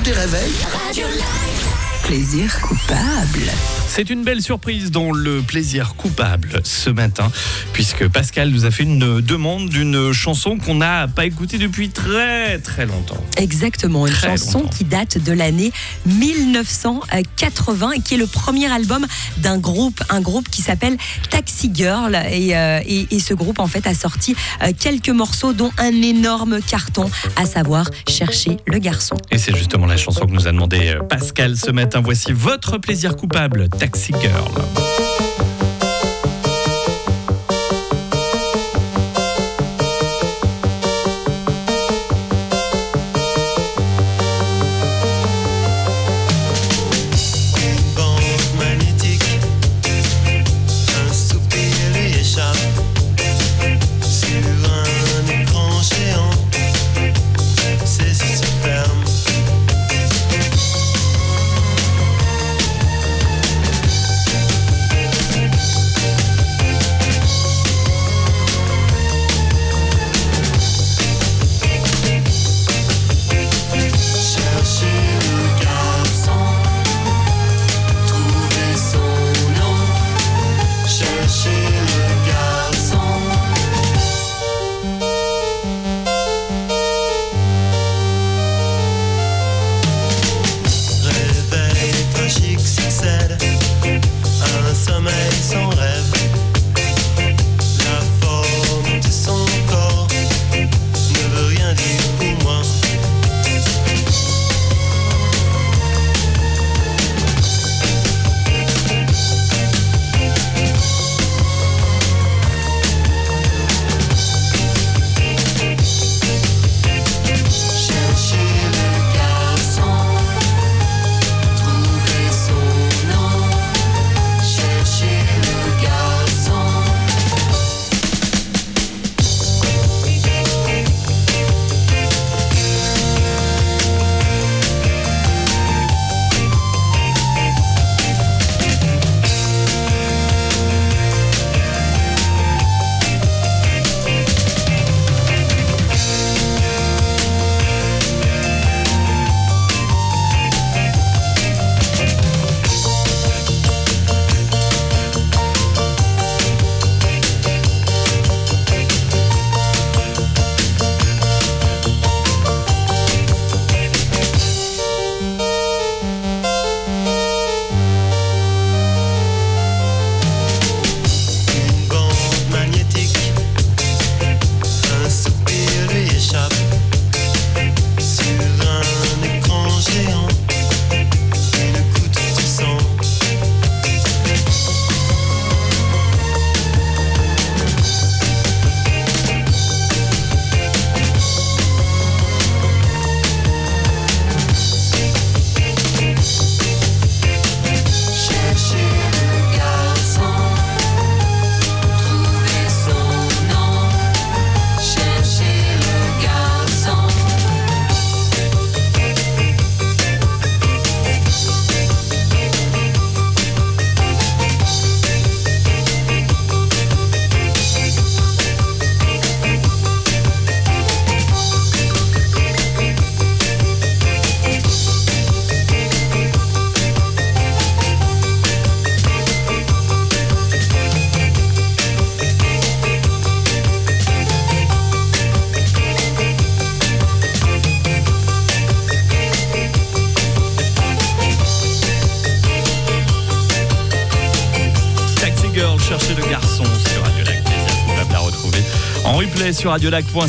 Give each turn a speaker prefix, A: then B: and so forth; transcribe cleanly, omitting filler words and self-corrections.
A: des réveils. Plaisir coupable.
B: C'est une belle surprise dans le plaisir coupable ce matin, puisque Pascal nous a fait une demande d'une chanson qu'on n'a pas écoutée depuis très très longtemps.
C: Exactement, une chanson qui date de l'année 1980 et qui est le premier album d'un groupe, un groupe qui s'appelle Taxi Girl. Et ce groupe en fait a sorti quelques morceaux dont un énorme carton, à savoir Chercher le garçon.
B: Et c'est justement la chanson que nous a demandé Pascal ce matin. Voici votre plaisir coupable, Taxi Girl.
D: Un sommeil sans rêve, la forme de son corps ne veut rien dire pour moi.
B: Chercher le garçon sur Radio Lac. Plaisir coupable à retrouver en replay sur radiolac.ch.